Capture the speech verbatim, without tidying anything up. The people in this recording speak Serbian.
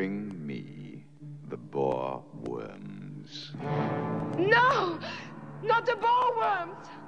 Bring me the boar worms. No! Not the boar worms!